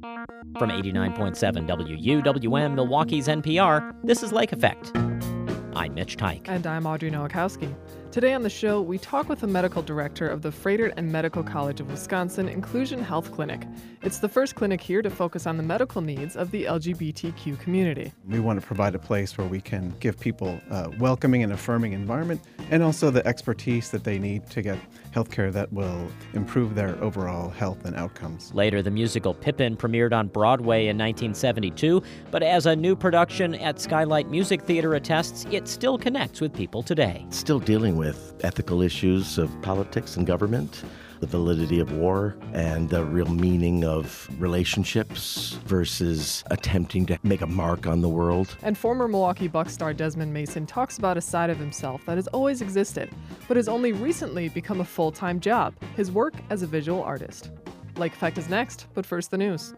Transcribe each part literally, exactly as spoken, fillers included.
From eighty-nine point seven W U W M, Milwaukee's N P R, this is Lake Effect. I'm Mitch Teich. And I'm Audrey Nowakowski. Today on the show, we talk with the medical director of the Froedtert and Medical College of Wisconsin Inclusion Health Clinic. It's the first clinic here to focus on the medical needs of the L G B T Q community. We want to provide a place where we can give people a welcoming and affirming environment, and also the expertise that they need to get healthcare that will improve their overall health and outcomes. Later, the musical Pippin premiered on Broadway in nineteen seventy-two, but as a new production at Skylight Music Theater attests, it still connects with people today. Still dealing with ethical issues of politics and government, the validity of war, and the real meaning of relationships versus attempting to make a mark on the world. And former Milwaukee Bucks star Desmond Mason talks about a side of himself that has always existed, but has only recently become a full-time job, his work as a visual artist. Lake Effect is next, but first the news.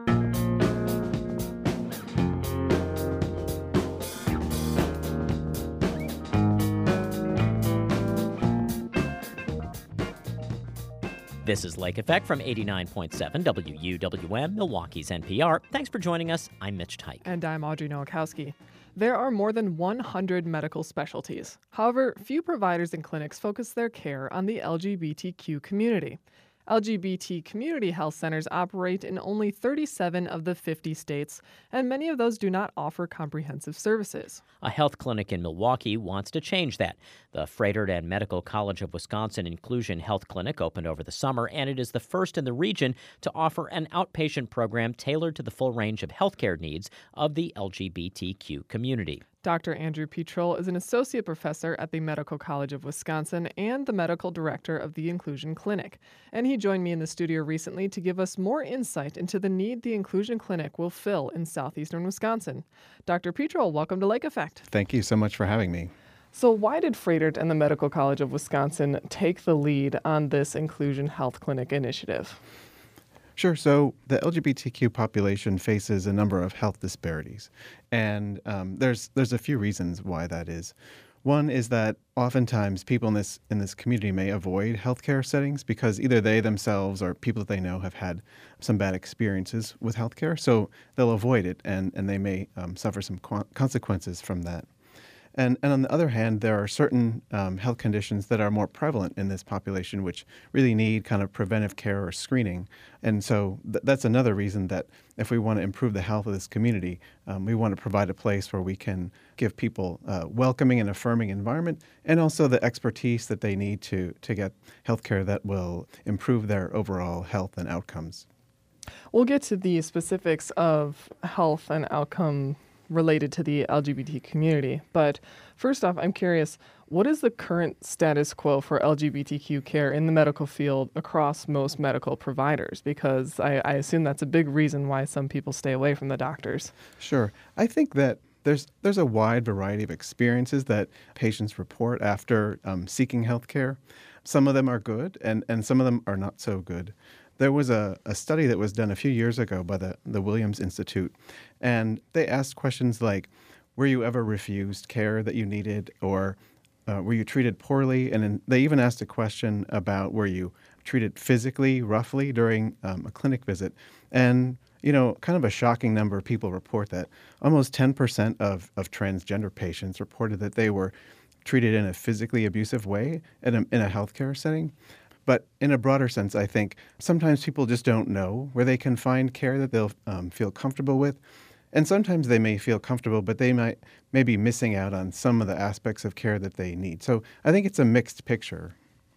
This is Lake Effect from eighty-nine point seven W U W M, Milwaukee's N P R. Thanks for joining us. I'm Mitch Teich. And I'm Audrey Nowakowski. There are more than one hundred medical specialties. However, few providers and clinics focus their care on the L G B T Q community. L G B T community health centers operate in only thirty-seven of the fifty states, and many of those do not offer comprehensive services. A health clinic in Milwaukee wants to change that. The Froedtert and Medical College of Wisconsin Inclusion Health Clinic opened over the summer, and it is the first in the region to offer an outpatient program tailored to the full range of healthcare needs of the L G B T Q community. Doctor Andrew Petrol is an associate professor at the Medical College of Wisconsin and the medical director of the Inclusion Clinic. And he joined me in the studio recently to give us more insight into the need the Inclusion Clinic will fill in southeastern Wisconsin. Doctor Petrol, welcome to Lake Effect. Thank you so much for having me. So why did Froedtert and the Medical College of Wisconsin take the lead on this Inclusion Health Clinic initiative? Sure. So the L G B T Q population faces a number of health disparities, and um, there's there's a few reasons why that is. One is that oftentimes people in this in this community may avoid healthcare settings because either they themselves or people that they know have had some bad experiences with healthcare, so they'll avoid it, and and they may um, suffer some qu- consequences from that. And, and on the other hand, there are certain um, health conditions that are more prevalent in this population, which really need kind of preventive care or screening. And so th- that's another reason that if we want to improve the health of this community, um, we want to provide a place where we can give people a welcoming and affirming environment, and also the expertise that they need to, to get health care that will improve their overall health and outcomes. We'll get to the specifics of health and outcome related to the L G B T community. But first off, I'm curious, what is the current status quo for L G B T Q care in the medical field across most medical providers? Because I, I assume that's a big reason why some people stay away from the doctors. Sure. I think that there's there's a wide variety of experiences that patients report after um, seeking health care. Some of them are good, and, and some of them are not so good. There was a, a study that was done a few years ago by the, the Williams Institute, and they asked questions like, were you ever refused care that you needed, or uh, were you treated poorly? And then they even asked a question about, were you treated physically, roughly, during um, a clinic visit? And, you know, kind of a shocking number of people report that almost ten percent of, of transgender patients reported that they were treated in a physically abusive way in a, in a healthcare setting. But in a broader sense, I think sometimes people just don't know where they can find care that they'll um, feel comfortable with. And sometimes they may feel comfortable, but they might may be missing out on some of the aspects of care that they need. So I think it's a mixed picture.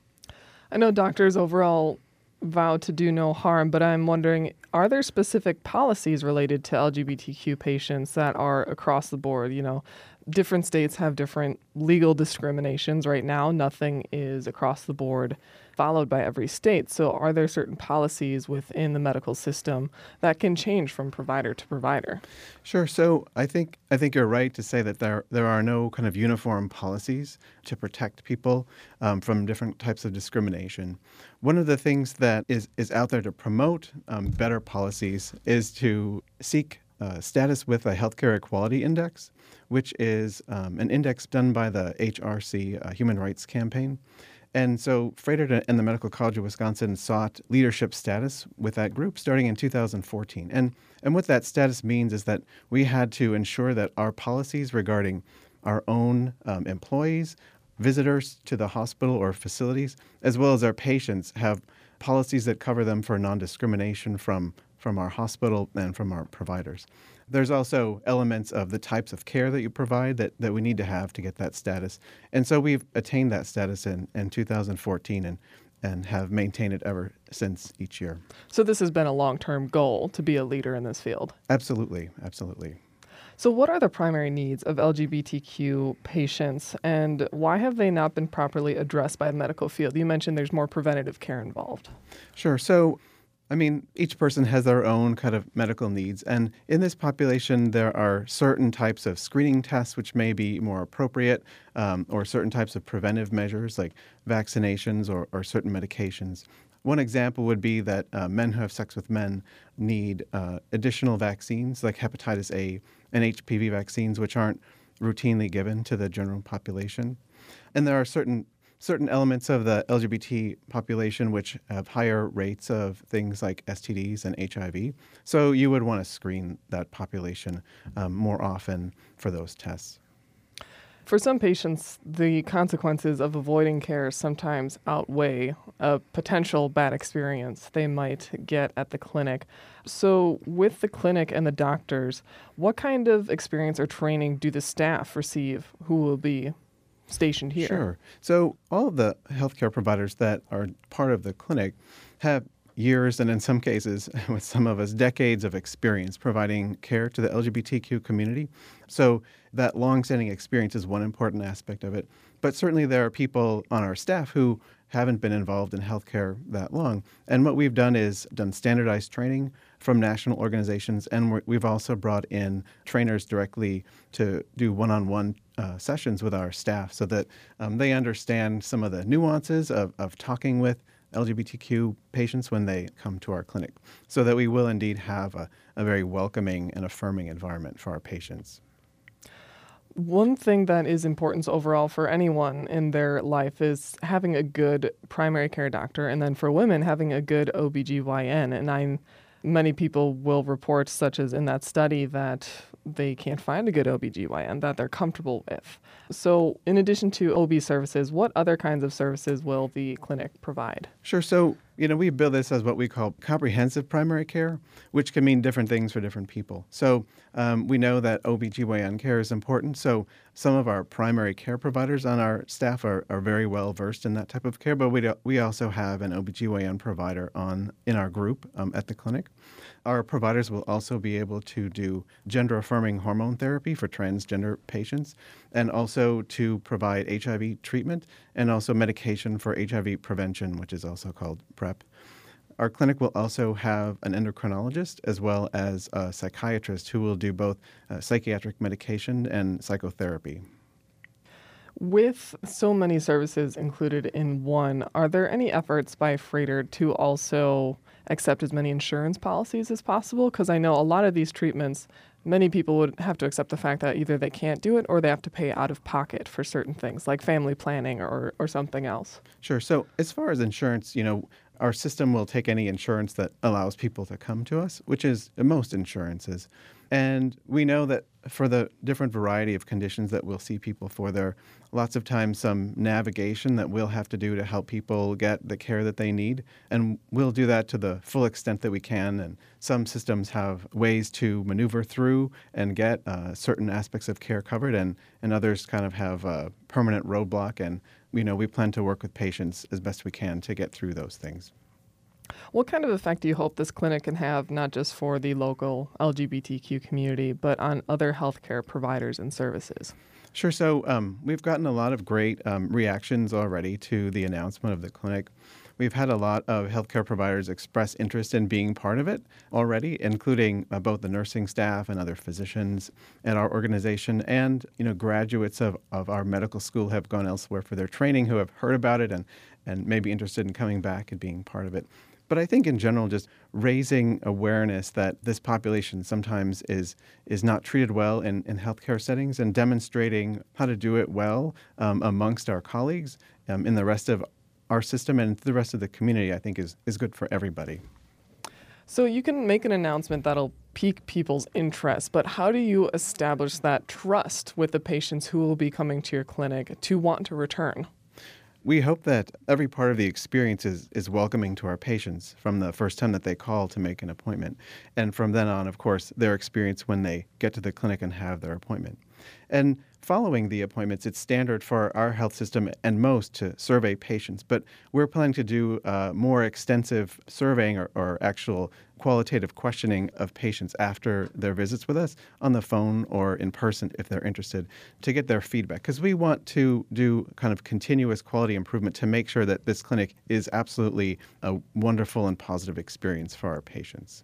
I know doctors overall vow to do no harm, but I'm wondering, are there specific policies related to L G B T Q patients that are across the board? You know, different states have different legal discriminations right now. Nothing is across the board followed by every state. So are there certain policies within the medical system that can change from provider to provider? Sure. So I think I think you're right to say that there there are no kind of uniform policies to protect people um, from different types of discrimination. One of the things that is, is out there to promote um, better policies is to seek uh, status with a healthcare equality index, which is um, an index done by the H R C uh, Human Rights Campaign. And so Froedtert and the Medical College of Wisconsin sought leadership status with that group starting in two thousand fourteen. And, and what that status means is that we had to ensure that our policies regarding our own um, employees, visitors to the hospital or facilities, as well as our patients, have policies that cover them for non-discrimination from, from our hospital and from our providers. There's also elements of the types of care that you provide that, that we need to have to get that status. And so we've attained that status in, in two thousand fourteen and, and have maintained it ever since each year. So this has been a long-term goal to be a leader in this field. Absolutely, absolutely. So what are the primary needs of L G B T Q patients, and why have they not been properly addressed by the medical field? You mentioned there's more preventative care involved. Sure. So, I mean, each person has their own kind of medical needs. And in this population, there are certain types of screening tests which may be more appropriate, um, or certain types of preventive measures like vaccinations or, or certain medications. One example would be that uh, men who have sex with men need uh, additional vaccines like hepatitis A and H P V vaccines, which aren't routinely given to the general population. And there are certain certain elements of the L G B T population which have higher rates of things like S T Ds and H I V. So you would want to screen that population um, more often for those tests. For some patients, the consequences of avoiding care sometimes outweigh a potential bad experience they might get at the clinic. So with the clinic and the doctors, what kind of experience or training do the staff receive who will be stationed here? Sure. So all of the healthcare providers that are part of the clinic have years, and in some cases, with some of us, decades of experience providing care to the L G B T Q community. So that longstanding experience is one important aspect of it. But certainly there are people on our staff who haven't been involved in healthcare that long. And what we've done is done standardized training from national organizations, and we're, we've also brought in trainers directly to do one-on-one uh, sessions with our staff so that um, they understand some of the nuances of, of talking with L G B T Q patients when they come to our clinic, so that we will indeed have a, a very welcoming and affirming environment for our patients. One thing that is important overall for anyone in their life is having a good primary care doctor, and then for women, having a good O B G Y N. And I'm, many people will report, such as in that study, that they can't find a good O B G Y N that they're comfortable with. So in addition to O B services, what other kinds of services will the clinic provide? Sure. So, you know, we build this as what we call comprehensive primary care, which can mean different things for different people. So um, we know that O B G Y N care is important. So some of our primary care providers on our staff are, are very well versed in that type of care, but we do, we also have an O B G Y N provider on in our group um, at the clinic. Our providers will also be able to do gender-affirming hormone therapy for transgender patients, and also to provide H I V treatment and also medication for H I V prevention, which is also called PrEP. Our clinic will also have an endocrinologist as well as a psychiatrist who will do both uh, psychiatric medication and psychotherapy. With so many services included in one, are there any efforts by Froedtert to also accept as many insurance policies as possible? Because I know a lot of these treatments, many people would have to accept the fact that either they can't do it or they have to pay out of pocket for certain things like family planning or, or something else. Sure. So as far as insurance, you know, our system will take any insurance that allows people to come to us, which is most insurances. And we know that for the different variety of conditions that we'll see people for, there are lots of times some navigation that we'll have to do to help people get the care that they need. And we'll do that to the full extent that we can. And some systems have ways to maneuver through and get uh, certain aspects of care covered, and, and others kind of have a permanent roadblock. And, you know, we plan to work with patients as best we can to get through those things. What kind of effect do you hope this clinic can have, not just for the local L G B T Q community, but on other healthcare providers and services? Sure. So um, we've gotten a lot of great um, reactions already to the announcement of the clinic. We've had a lot of healthcare providers express interest in being part of it already, including uh, both the nursing staff and other physicians at our organization, and you know, graduates of, of our medical school have gone elsewhere for their training who have heard about it and, and may be interested in coming back and being part of it. But I think in general, just raising awareness that this population sometimes is is not treated well in, in healthcare settings, and demonstrating how to do it well um, amongst our colleagues um, in the rest of our system and the rest of the community, I think, is, is good for everybody. So you can make an announcement that'll pique people's interest, but how do you establish that trust with the patients who will be coming to your clinic to want to return? We hope that every part of the experience is, is welcoming to our patients from the first time that they call to make an appointment. And from then on, of course, their experience when they get to the clinic and have their appointment. And following the appointments, it's standard for our health system and most to survey patients, but we're planning to do uh, more extensive surveying or, or actual qualitative questioning of patients after their visits with us on the phone or in person if they're interested to get their feedback, because we want to do kind of continuous quality improvement to make sure that this clinic is absolutely a wonderful and positive experience for our patients.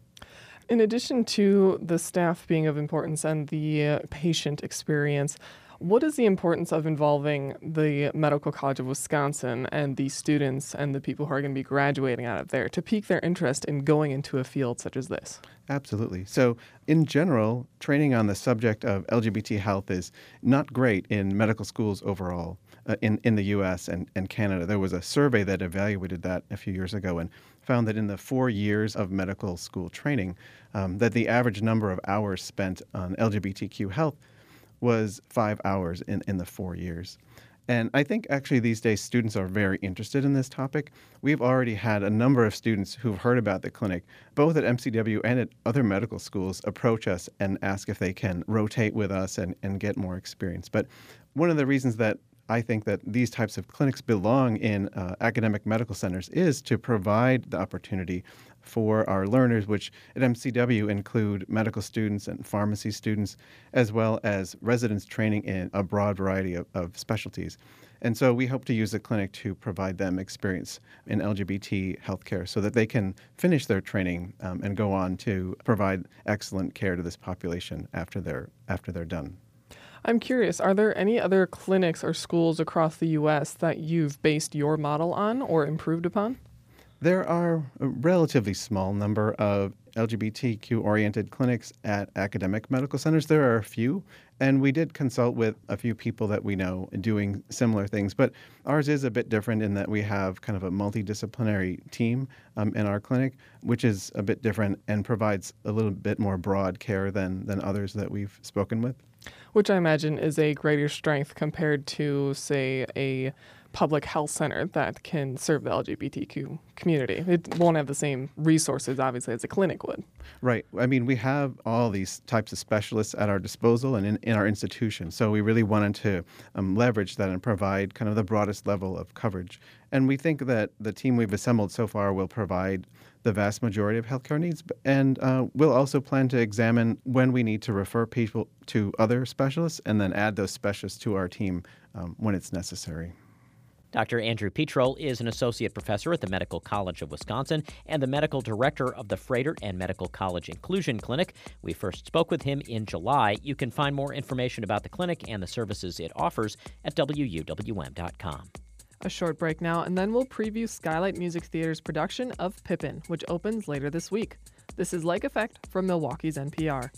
In addition to the staff being of importance and the uh, patient experience, what is the importance of involving the Medical College of Wisconsin and the students and the people who are going to be graduating out of there to pique their interest in going into a field such as this? Absolutely. So in general, training on the subject of L G B T health is not great in medical schools overall uh, in, in the U S and, and Canada. There was a survey that evaluated that a few years ago and found that in the four years of medical school training, um, that the average number of hours spent on L G B T Q health was five hours in, in the four years. And I think actually these days students are very interested in this topic. We've already had a number of students who've heard about the clinic, both at M C W and at other medical schools, approach us and ask if they can rotate with us and, and get more experience. But one of the reasons that I think that these types of clinics belong in uh, academic medical centers is to provide the opportunity for our learners, which at M C W include medical students and pharmacy students, as well as residents training in a broad variety of, of specialties. And so we hope to use the clinic to provide them experience in L G B T healthcare so that they can finish their training um, and go on to provide excellent care to this population after they're, after they're done. I'm curious, are there any other clinics or schools across the U S that you've based your model on or improved upon? There are a relatively small number of L G B T Q-oriented clinics at academic medical centers. There are a few, and we did consult with a few people that we know doing similar things. But ours is a bit different in that we have kind of a multidisciplinary team um, in our clinic, which is a bit different and provides a little bit more broad care than, than others that we've spoken with. Which I imagine is a greater strength compared to, say, a public health center that can serve the L G B T Q community. It won't have the same resources, obviously, as a clinic would. Right. I mean, we have all these types of specialists at our disposal and in, in our institution. So we really wanted to um, leverage that and provide kind of the broadest level of coverage. And we think that the team we've assembled so far will provide the vast majority of healthcare needs. And uh, we'll also plan to examine when we need to refer people to other specialists and then add those specialists to our team um, when it's necessary. Doctor Andrew Petrol is an associate professor at the Medical College of Wisconsin and the medical director of the Froedtert and Medical College Inclusion Clinic. We first spoke with him in July. You can find more information about the clinic and the services it offers at W U W M dot com. A short break now, and then we'll preview Skylight Music Theater's production of Pippin, which opens later this week. This is Lake Effect from Milwaukee's N P R.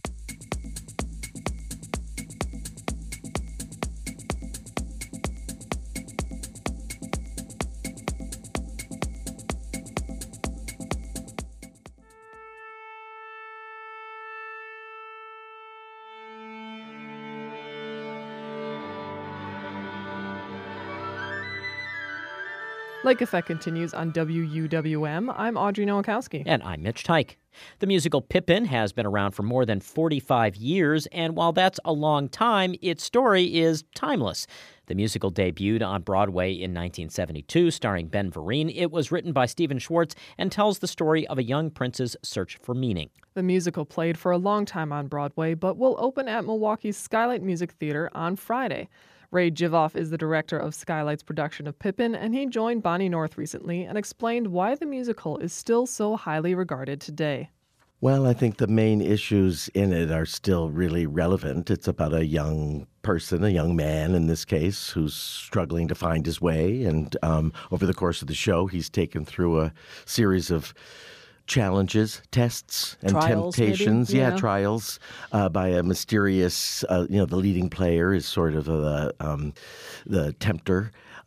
Lake Effect continues on W U W M. I'm Audrey Nowakowski. And I'm Mitch Teich. The musical Pippin has been around for more than forty-five years, and while that's a long time, its story is timeless. The musical debuted on Broadway in nineteen seventy-two, starring Ben Vereen. It was written by Stephen Schwartz and tells the story of a young prince's search for meaning. The musical played for a long time on Broadway, but will open at Milwaukee's Skylight Music Theater on Friday. Ray Jivoff is the director of Skylight's production of Pippin, and he joined Bonnie North recently and explained why the musical is still so highly regarded today. Well, I think the main issues in it are still really relevant. It's about a young person, a young man in this case, who's struggling to find his way. And um, over the course of the show, he's taken through a series of challenges, tests, and trials, temptations. Maybe? Yeah, yeah, trials uh, by a mysterious, uh, you know, the leading player is sort of the, um, the tempter.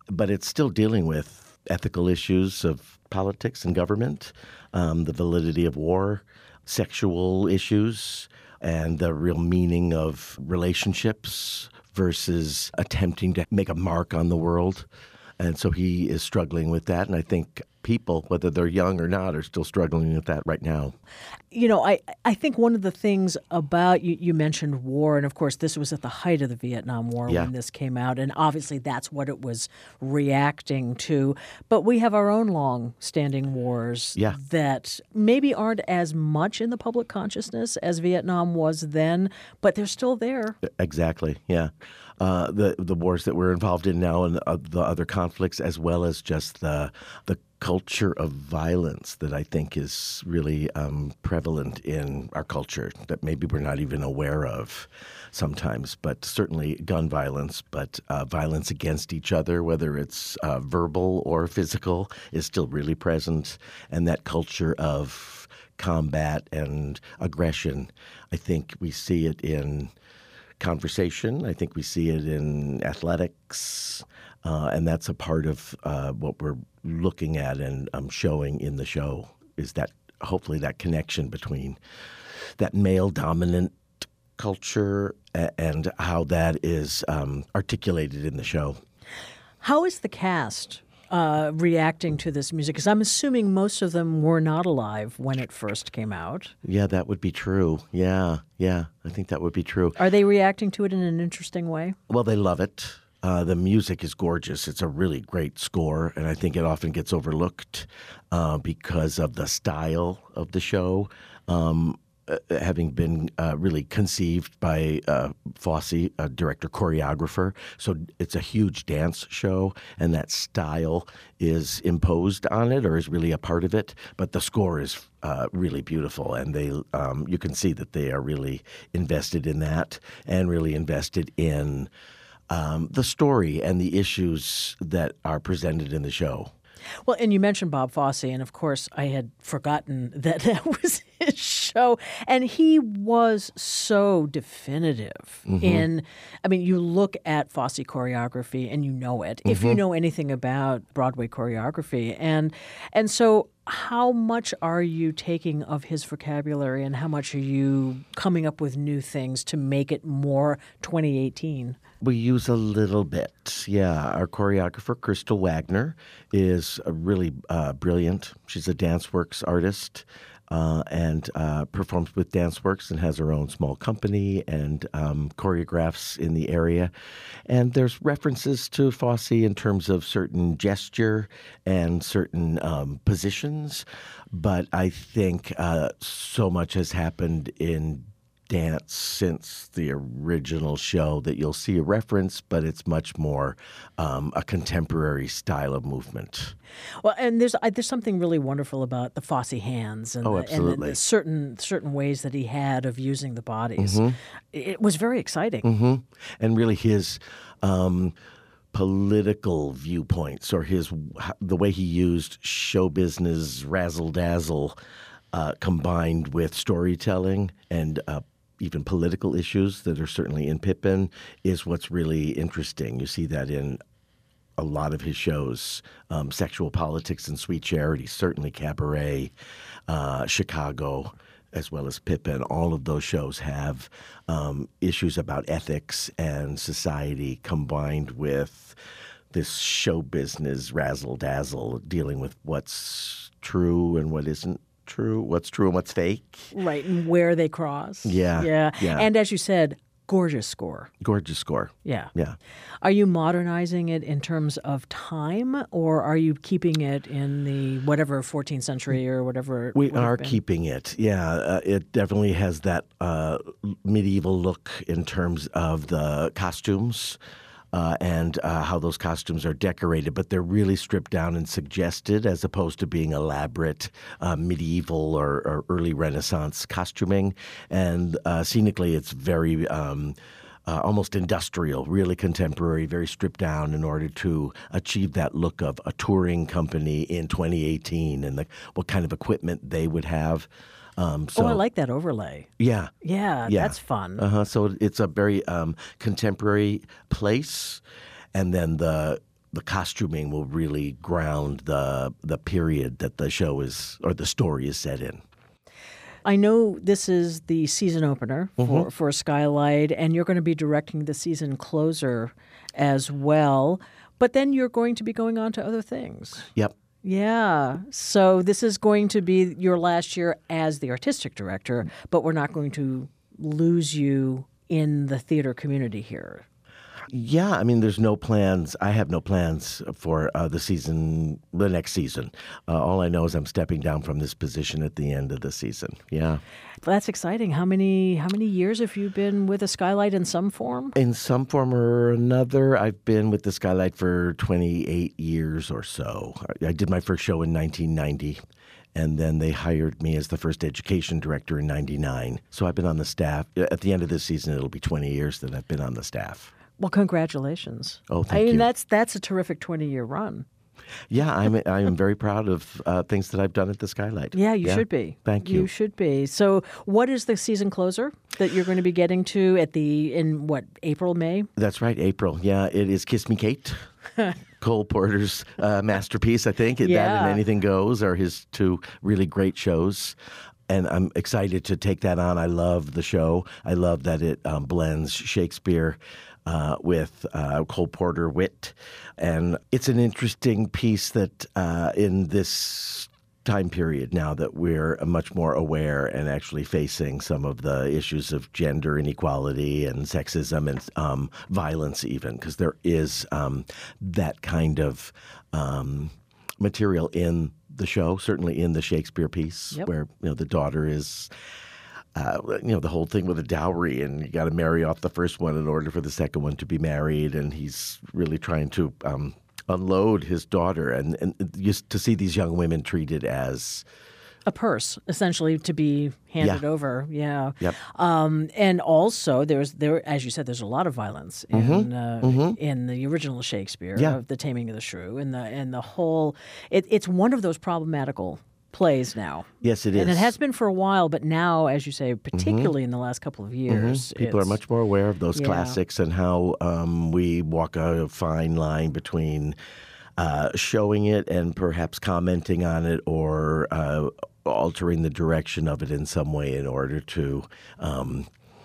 but it's still dealing with ethical issues of politics and government, um, the validity of war, sexual issues, and the real meaning of relationships versus attempting to make a mark on the world. And so he is struggling with that. And I think people, whether they're young or not, are still struggling with that right now. You know, I, I think one of the things about, you, you mentioned war, and of course this was at the height of the Vietnam War Yeah. when this came out, and obviously that's what it was reacting to. But we have our own long-standing wars Yeah. that maybe aren't as much in the public consciousness as Vietnam was then, but they're still there. Exactly, yeah. Uh, the the wars that we're involved in now and uh, the other conflicts, as well as just the the culture of violence that I think is really um, prevalent in our culture that maybe we're not even aware of sometimes, but certainly gun violence, but uh, violence against each other, whether it's uh, verbal or physical, is still really present. And that culture of combat and aggression, I think we see it in conversation. I think we see it in athletics, uh, and that's a part of uh, what we're looking at and um, showing in the show, is that hopefully that connection between that male-dominant culture a- and how that is um, articulated in the show. How is the cast uh, reacting to this music? Because I'm assuming most of them were not alive when it first came out. Yeah, that would be true. Yeah, yeah, I think that would be true. Are they reacting to it in an interesting way? Well, they love it. Uh, the music is gorgeous. It's a really great score, and I think it often gets overlooked uh, because of the style of the show. Um, uh, having been uh, really conceived by uh, Fosse, a director choreographer. So it's a huge dance show, and that style is imposed on it or is really a part of it. But the score is uh, really beautiful, and they um, you can see that they are really invested in that and really invested in um, the story and the issues that are presented in the show. Well, and you mentioned Bob Fosse, and of course I had forgotten that that was his show. And he was so definitive Mm-hmm. in, I mean, you look at Fosse choreography and you know it, if Mm-hmm. you know anything about Broadway choreography. And and so how much are you taking of his vocabulary and how much are you coming up with new things to make it more twenty eighteen? We use a little bit, yeah. Our choreographer, Crystal Wagner, is a really uh, brilliant. She's a DanceWorks artist uh, and uh, performs with DanceWorks and has her own small company and um, choreographs in the area. And there's references to Fosse in terms of certain gesture and certain um, positions. But I think uh, so much has happened in dance since the original show that you'll see a reference, but it's much more um, a contemporary style of movement. Well, and there's I, there's something really wonderful about the Fosse hands and, Oh, the, and the, absolutely. the certain certain ways that he had of using the bodies. It was very exciting. hmm And really his um, political viewpoints or his the way he used show business razzle-dazzle uh, combined with storytelling and uh, even political issues that are certainly in Pippin is what's really interesting. You see that in a lot of his shows, um, Sexual Politics and Sweet Charity, certainly Cabaret, uh, Chicago, as well as Pippin. All of those shows have um, issues about ethics and society combined with this show business razzle-dazzle, dealing with what's true and what isn't true, what's true and what's fake. Right, and where they cross. Yeah, Yeah. yeah. And as you said, gorgeous score. Gorgeous score. Yeah. Yeah. Are you modernizing it in terms of time, or are you keeping it in the whatever fourteenth century or whatever? it We would have are been? keeping it. Yeah, uh, it definitely has that uh, medieval look in terms of the costumes uh, and uh, how those costumes are decorated, but they're really stripped down and suggested as opposed to being elaborate uh, medieval or, or early Renaissance costuming. And uh, scenically, it's very um, uh, almost industrial, really contemporary, very stripped down in order to achieve that look of a touring company in twenty eighteen and the, what kind of equipment they would have. Um, so, Oh, I like that overlay. yeah. Yeah, Yeah. that's fun. Uh-huh. So it's a very um, contemporary place, and then the the costuming will really ground the the period that the show is or the story is set in. I know this is the season opener for, Mm-hmm. for Skylight, and you're going to be directing the season closer as well. But then you're going to be going on to other things. Yep. Yeah. So this is going to be your last year as the artistic director, but we're not going to lose you in the theater community here. Yeah, I mean, there's no plans. I have no plans for uh, the season, the next season. Uh, all I know is I'm stepping down from this position at the end of the season. Yeah. Well, that's exciting. How many how many years have you been with a Skylight in some form? In some form or another, I've been with the Skylight for twenty-eight years or so. I did my first show in nineteen ninety. And then they hired me as the first education director in ninety-nine. So I've been on the staff. At the end of this season, it'll be twenty years that I've been on the staff. Well, congratulations. Oh, thank I mean, you. that's that's a terrific twenty-year run. Yeah, I'm I am very proud of uh, things that I've done at the Skylight. Yeah, you should be. Thank you. You should be. So, what is the season closer that you're going to be getting to at the in what April, May? That's right, April. Yeah, it is Kiss Me Kate. Cole Porter's uh, masterpiece, I think. That Yeah. and Anything Goes are his two really great shows. And I'm excited to take that on. I love the show. I love that it um, blends Shakespeare uh, with uh, Cole Porter wit. And it's an interesting piece that uh, in this time period now that we're much more aware and actually facing some of the issues of gender inequality and sexism and um, violence even, because there is um, that kind of um, material in the show, certainly in the Shakespeare piece, Yep. where you know the daughter is, uh, you know, the whole thing with a dowry, and you got to marry off the first one in order for the second one to be married, and he's really trying to um, unload his daughter, and and just to see these young women treated as A purse, essentially, to be handed Yeah. over. Yeah. Yep. Um, and also, there's there, as you said, there's a lot of violence in uh, in the original Shakespeare Yeah. of The Taming of the Shrew, and the and the whole. It, it's one of those problematical plays now. yes, it is. And it has been for a while, but now, as you say, particularly in the last couple of years, People are it's- much more aware of those Yeah. classics and how um, we walk a fine line between uh, showing it and perhaps commenting on it or uh, altering the direction of it in some way in order to um,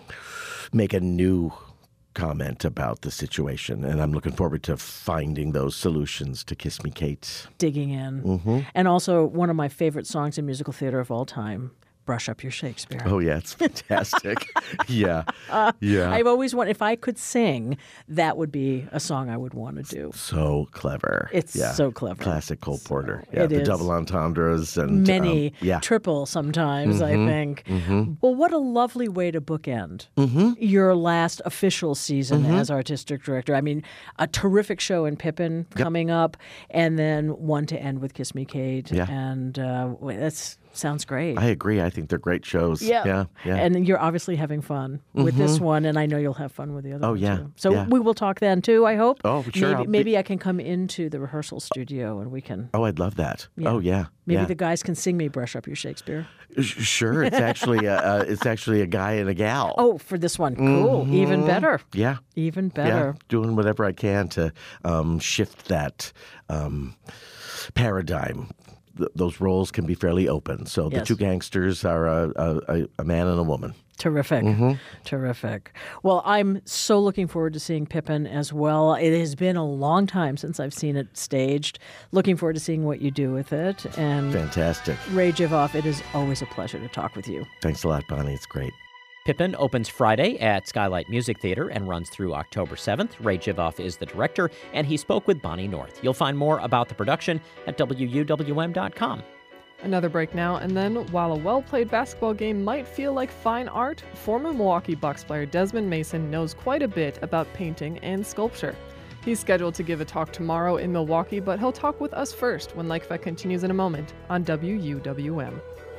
make a new comment about the situation. And I'm looking forward to finding those solutions to Kiss Me Kate. digging in. Mm-hmm. And also, one of my favorite songs in musical theater of all time, Brush Up Your Shakespeare. Oh, yeah, it's fantastic. yeah, yeah. I've always wanted, if I could sing, that would be a song I would want to do. So clever. It's yeah. so clever. Classic Cole So Porter. Yeah, it the is. double entendres and Many, um, yeah. triple sometimes, I think. Well, what a lovely way to bookend Mm-hmm. your last official season as artistic director. I mean, a terrific show in Pippin coming up, and then one to end with Kiss Me Kate. Yeah. And uh, that's sounds great. I agree. I think they're great shows. Yeah, yeah. And you're obviously having fun with this one, and I know you'll have fun with the other Oh, one yeah, too. So yeah. we will talk then too, I hope. Oh, sure, Maybe, I'll be- maybe I can come into the rehearsal studio and we can. Oh, I'd love that. Yeah. Oh, yeah. Maybe yeah. the guys can sing me "Brush Up Your Shakespeare." Sh- Sure. It's actually a, uh, it's actually a guy and a gal. Oh, for this one, cool. Even better. Yeah. Even Yeah. better. Doing whatever I can to um, shift that um, paradigm. Th- those roles can be fairly open. So the Yes. two gangsters are a, a, a man and a woman. Terrific. Mm-hmm. Terrific. Well, I'm so looking forward to seeing Pippin as well. It has been a long time since I've seen it staged. Looking forward to seeing what you do with it. And Fantastic. Ray Jivoff, it is always a pleasure to talk with you. Thanks a lot, Bonnie. It's great. Pippin opens Friday at Skylight Music Theater and runs through October seventh. Ray Jivoff is the director, and he spoke with Bonnie North. You'll find more about the production at W U W M dot com. Another break now, and then, while a well-played basketball game might feel like fine art, former Milwaukee Bucks player Desmond Mason knows quite a bit about painting and sculpture. He's scheduled to give a talk tomorrow in Milwaukee, but he'll talk with us first when Like Fest continues in a moment on W U W M.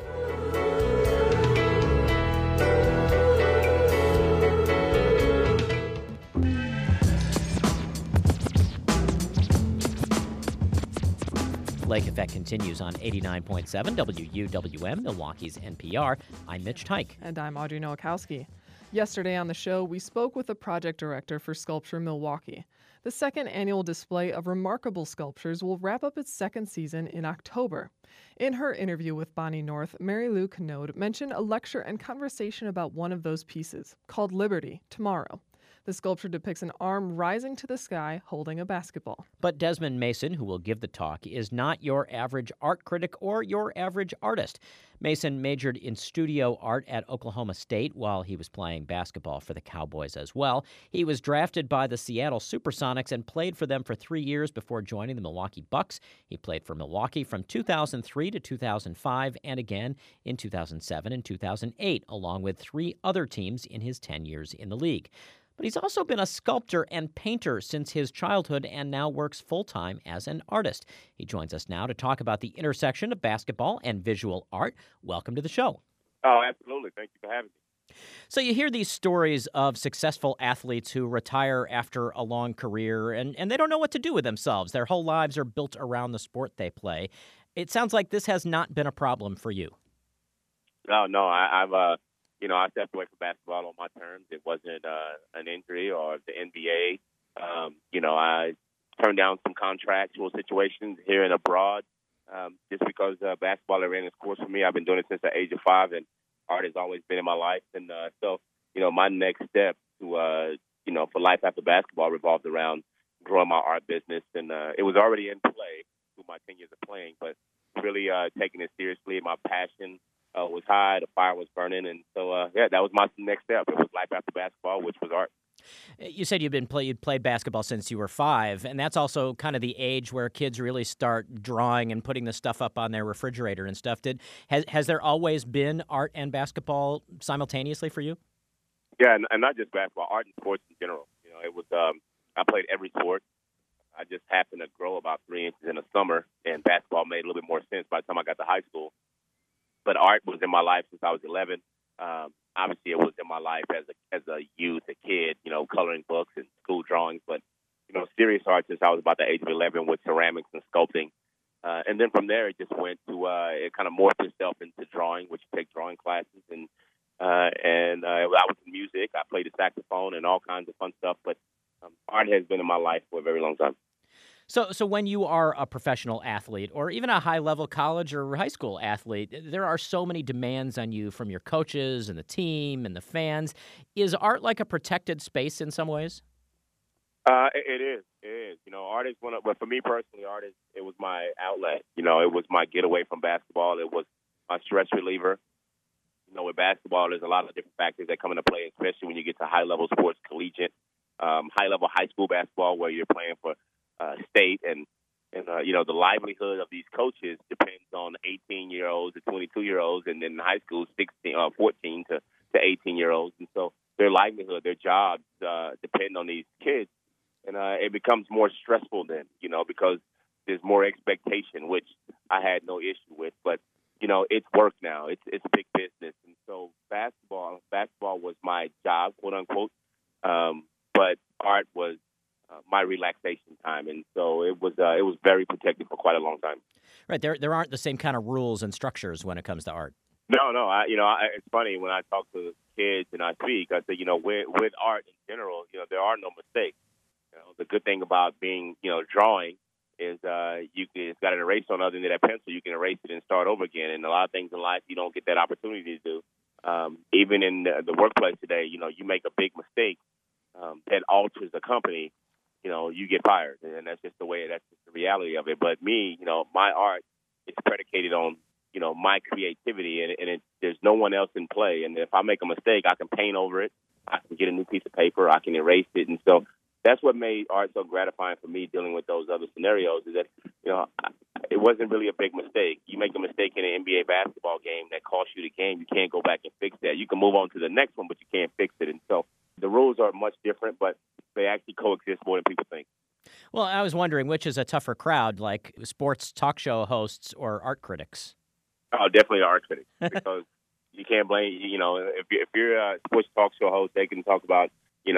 Lake Effect continues on eighty-nine point seven W U W M, Milwaukee's N P R. I'm Mitch Tyke. And I'm Audrey Nowakowski. Yesterday on the show, we spoke with the project director for Sculpture Milwaukee. The second annual display of remarkable sculptures will wrap up its second season in October. In her interview with Bonnie North, Mary Lou Canode mentioned a lecture and conversation about one of those pieces, called Liberty, Tomorrow. The sculpture depicts an arm rising to the sky holding a basketball. But Desmond Mason, who will give the talk, is not your average art critic or your average artist. Mason majored in studio art at Oklahoma State while he was playing basketball for the Cowboys as well. He was drafted by the Seattle Supersonics and played for them for three years before joining the Milwaukee Bucks. He played for Milwaukee from two thousand three to two thousand five and again in two thousand seven and two thousand eight, along with three other teams in his ten years in the league. But he's also been a sculptor and painter since his childhood and now works full-time as an artist. He joins us now to talk about the intersection of basketball and visual art. Welcome to the show. Oh, absolutely. Thank you for having me. So you hear these stories of successful athletes who retire after a long career, and, and they don't know what to do with themselves. Their whole lives are built around the sport they play. It sounds like this has not been a problem for you. No, no. I, I've... uh. You know, I stepped away from basketball on my terms. It wasn't uh, an injury or the N B A. Um, you know, I turned down some contractual situations here and abroad um, just because uh, basketball ran its course for me. I've been doing it since the age of five, and art has always been in my life. And uh, so, you know, my next step to, uh, you know, for life after basketball revolved around growing my art business. And uh, it was already in play through my ten years of playing, but really uh, taking it seriously, my passion Uh, was high, the fire was burning, and so uh, yeah, that was my next step. It was life after basketball, which was art. You said you've been play, you'd played basketball since you were five, and that's also kind of the age where kids really start drawing and putting the stuff up on their refrigerator and stuff. Did has has there always been art and basketball simultaneously for you? Yeah, and, and not just basketball, art and sports in general. You know, it was um, I played every sport. I just happened to grow about three inches in the summer, and basketball made a little bit more sense by the time I got to high school. But art was in my life since I was eleven. Um, obviously, it was in my life as a as a youth, a kid, you know, coloring books and school drawings. But, you know, serious art since I was about the age of eleven with ceramics and sculpting. Uh, and then from there, it just went to, uh, it kind of morphed itself into drawing, which you take drawing classes. And uh, and uh, I was in music. I played the saxophone and all kinds of fun stuff. But um, art has been in my life for a very long time. So so when you are a professional athlete or even a high-level college or high school athlete, there are so many demands on you from your coaches and the team and the fans. Is art like a protected space in some ways? Uh, it, it is. It is. You know, art is one of, but for me personally, art is, it was my outlet. You know, it was my getaway from basketball. It was my stress reliever. You know, with basketball, there's a lot of different factors that come into play, especially when you get to high-level sports, collegiate, um, high-level high school basketball where you're playing for Uh, state and, and uh, you know, the livelihood of these coaches depends on eighteen-year-olds to twenty-two-year-olds, and then in high school, sixteen, uh, fourteen to, to eighteen-year-olds. And so their livelihood, their jobs uh, depend on these kids. And uh, it becomes more stressful then, you know, because there's more expectation, which I had no issue with. But, you know, it's work now. It's it's big business. And so basketball, basketball was my job, quote unquote, um, but art was Uh, my relaxation time, and so it was uh, it was very protected for quite a long time. Right, there there aren't the same kind of rules and structures when it comes to art. No, no, I, you know, I, it's funny when I talk to kids and I speak. I say, you know, with with art in general, you know, there are no mistakes. You know, the good thing about being, you know, drawing is uh, you can, it's got an eraser on other than that pencil. You can erase it and start over again. And a lot of things in life you don't get that opportunity to do. Um, even in the, the workplace today, you know, you make a big mistake um, that alters the company. You know, you get fired, and that's just the way, that's just the reality of it. But me, you know, my art is predicated on, you know, my creativity, and, and it, there's no one else in play. And if I make a mistake, I can paint over it. I can get a new piece of paper. I can erase it. And so that's what made art so gratifying for me dealing with those other scenarios is that, you know, it wasn't really a big mistake. You make a mistake in an N B A basketball game that costs you the game. You can't go back and fix that. You can move on to the next one, but you can't fix it. And so the rules are much different, but they actually coexist more than people think. Well, I was wondering, which is a tougher crowd, like sports talk show hosts or art critics? Oh, definitely the art critics, because you can't blame, you know, if, you, if you're a sports talk show host, they can talk about, you know,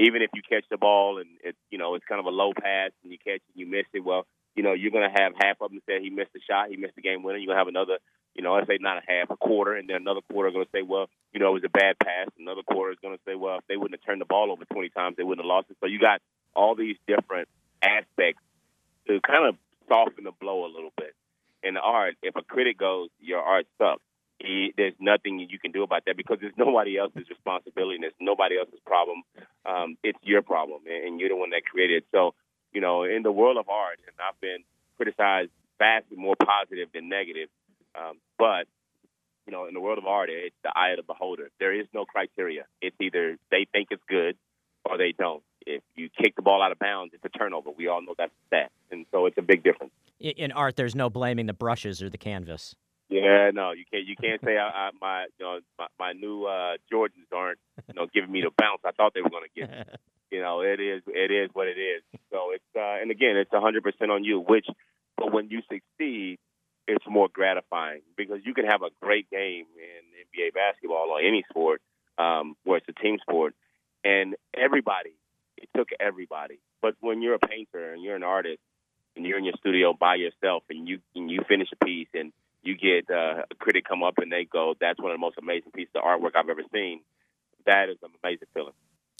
even if you catch the ball and it's, you know, it's kind of a low pass and you catch it and you miss it, well, you know, you're going to have half of them say he missed the shot, he missed the game winner. You're going to have another, you know, let's say not a half, a quarter, and then another quarter going to say, well, you know, it was a bad pass. Another quarter is going to say, well, if they wouldn't have turned the ball over twenty times, they wouldn't have lost it. So you got all these different aspects to kind of soften the blow a little bit. In the art, if a critic goes, your art sucks, he, there's nothing you can do about that because it's nobody else's responsibility and it's nobody else's problem. Um, it's your problem, and you're the one that created it. So, you know, in the world of art, and I've been criticized vastly more positive than negative, um, but, you know, in the world of art, it's the eye of the beholder. There is no criteria. It's either they think it's good or they don't. If you kick the ball out of bounds, it's a turnover. We all know that's a stat, and so it's a big difference. In art, there's no blaming the brushes or the canvas. Yeah, no, you can't. You can't say I, I, my, you know, my my new uh, Jordans aren't, you know, giving me the bounce I thought they were going to give. You know, it is it is what it is. So it's uh, and again, it's one hundred percent on you. Which, but when you succeed, it's more gratifying because you can have a great game in N B A basketball or any sport um, where it's a team sport, and everybody, it took everybody. But when you're a painter and you're an artist and you're in your studio by yourself and you and you finish a piece and you get uh, a critic come up and they go, that's one of the most amazing pieces of artwork I've ever seen. That is an amazing feeling.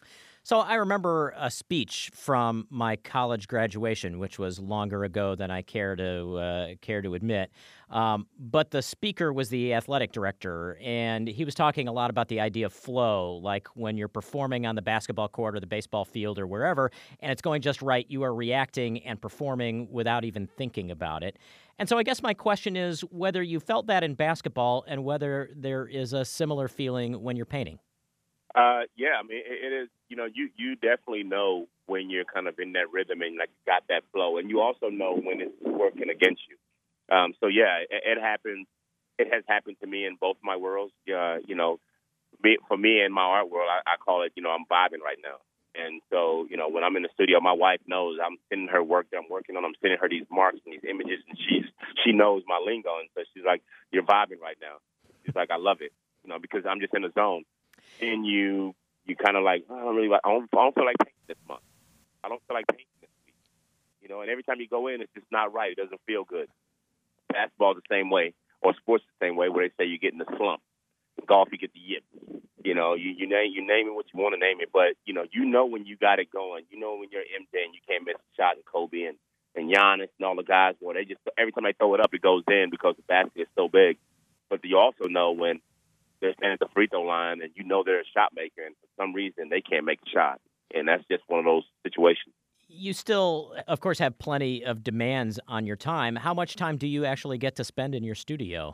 So I remember a speech from my college graduation, which was longer ago than I care to uh, care to admit. Um, but the speaker was the athletic director, and he was talking a lot about the idea of flow, like when you're performing on the basketball court or the baseball field or wherever, and it's going just right, you are reacting and performing without even thinking about it. And so I guess my question is whether you felt that in basketball and whether there is a similar feeling when you're painting. Uh, yeah, I mean, it, it is, you know, you, you definitely know when you're kind of in that rhythm and like got that flow. And you also know when it's working against you. Um, so, yeah, it, it happens. It has happened to me in both my worlds. Uh, you know, me, for me in my art world, I, I call it, you know, I'm vibing right now. And so, you know, when I'm in the studio, my wife knows I'm sending her work that I'm working on. I'm sending her these marks and these images, and she's she knows my lingo. And so she's like, you're vibing right now. She's like, I love it, you know, because I'm just in the zone. And you you kind of like, oh, I don't really like, I don't, I don't feel like painting this month. I don't feel like painting this week. You know, and every time you go in, it's just not right. It doesn't feel good. Basketball's the same way, or sports the same way, where they say you get in the slump. In golf, you get the yip. You know, you, you name you name it what you want to name it, but you know, you know when you got it going. You know when you're M J and you can't miss a shot, and Kobe and and Giannis and all the guys, where they just every time they throw it up, it goes in because the basket is so big. But you also know when they're standing at the free throw line and you know they're a shot maker, and for some reason they can't make a shot, and that's just one of those situations. You still, of course, have plenty of demands on your time. How much time do you actually get to spend in your studio?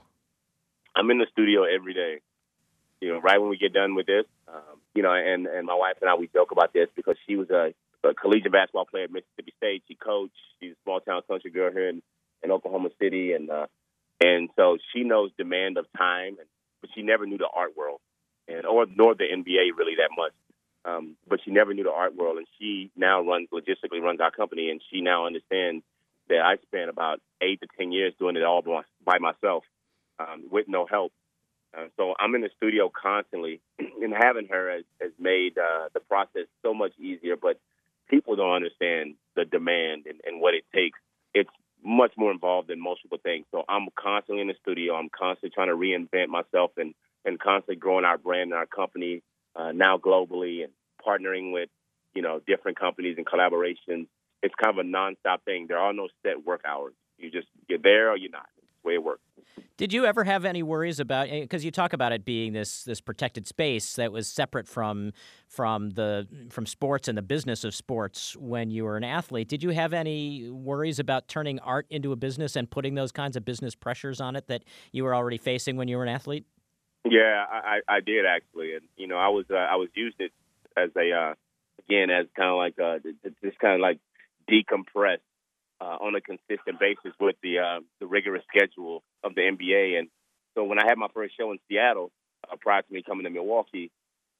I'm in the studio every day. You know, right when we get done with this, um, you know, and, and my wife and I, we joke about this because she was a, a collegiate basketball player at Mississippi State. She coached. She's a small-town country girl here in, in Oklahoma City. And uh, and so she knows demand of time, and, but she never knew the art world, and or nor the N B A really that much. Um, but she never knew the art world, and she now runs, logistically runs our company, and she now understands that I spent about eight to ten years doing it all by, by myself um, with no help. Uh, so I'm in the studio constantly, and having her has, has made uh, the process so much easier. But people don't understand the demand and, and what it takes. It's much more involved than most people think. So I'm constantly in the studio. I'm constantly trying to reinvent myself and, and constantly growing our brand and our company uh, now globally and partnering with, you know, different companies and collaborations. It's kind of a nonstop thing. There are no set work hours. You just, you're there or you're not. It's the way it works. Did you ever have any worries about, because you talk about it being this this protected space that was separate from from the from sports and the business of sports when you were an athlete? Did you have any worries about turning art into a business and putting those kinds of business pressures on it that you were already facing when you were an athlete? Yeah, I, I did actually, and you know, I was uh, I was using it as a uh, again as kind of like uh, just kind of like decompress. Uh, on a consistent basis with the uh, the rigorous schedule of the N B A. And so when I had my first show in Seattle, uh, prior to me coming to Milwaukee,